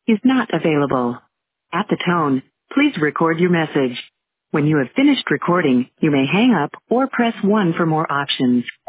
is not available. At the tone, please record your message. When you have finished recording, you may hang up or press 1 for more options.